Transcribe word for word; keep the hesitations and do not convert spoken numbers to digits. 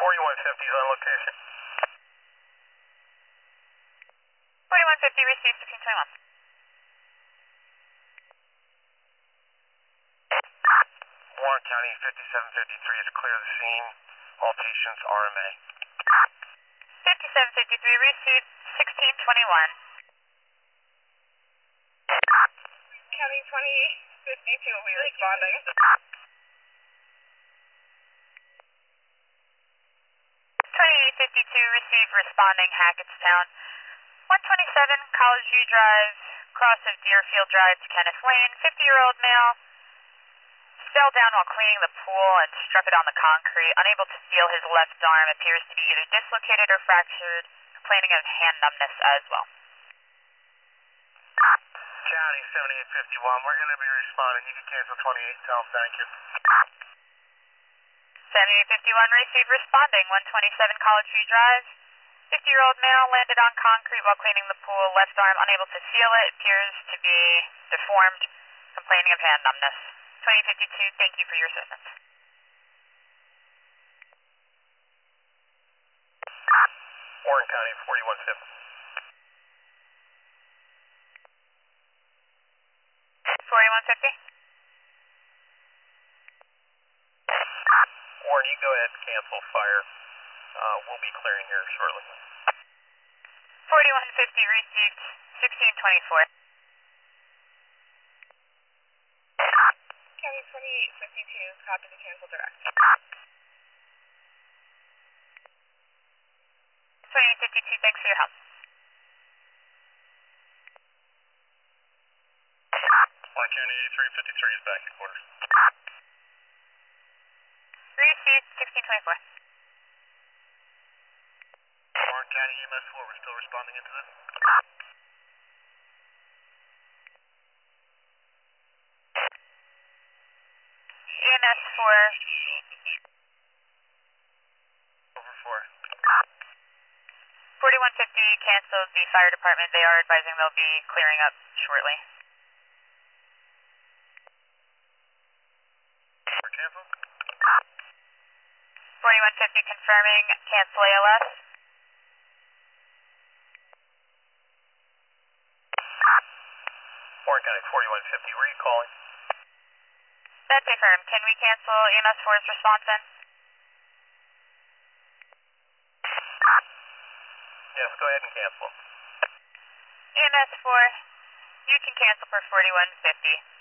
forty-one fifty is on location. forty-one fifty, receive sixteen twenty-one. Warren County fifty-seven fifty-three is clear the scene. All patients R M A. fifty-seven fifty-three, receive sixteen twenty-one. County twenty fifty-two will be responding. twenty-eight fifty-two, receive responding Hackettstown. one twenty-seven College View Drive, cross of Deerfield Drive to Kenneth Lane. fifty-year-old male fell down while cleaning the pool and struck it on the concrete. Unable to feel his left arm, appears to be either dislocated or fractured. Complaining of hand numbness as well. County seventy-eight fifty-one, we're going to be responding. You can cancel twenty-eight, tell them thank you. seventy-eight fifty-one, receive responding. one twenty-seven College View Drive. fifty-year-old male landed on concrete while cleaning the pool. Left arm unable to feel it. Appears to be deformed. Complaining of hand numbness. twenty fifty-two, thank you for your assistance. Warren County forty-one fifty. forty-one fifty. Warren, you go ahead and cancel fire. Uh, we'll be clearing here shortly. forty-one fifty, received sixteen twenty-four. County twenty-eight fifty-two, copy to cancel direct. twenty-eight fifty-two, thanks for your help. Warren County eighty-three fifty-three is back to quarters. Received sixteen twenty-four. Warren County E M S four, we're still responding into this. E M S four. Over four. forty-one fifty canceled the fire department. They are advising they'll be clearing up shortly. For cancel? forty-one fifty confirming cancel A L S. Warren County forty-one fifty, where are you calling? That's confirmed. Can we cancel E M S four's response then? Yes, go ahead and cancel. E M S four, you can cancel for forty-one fifty.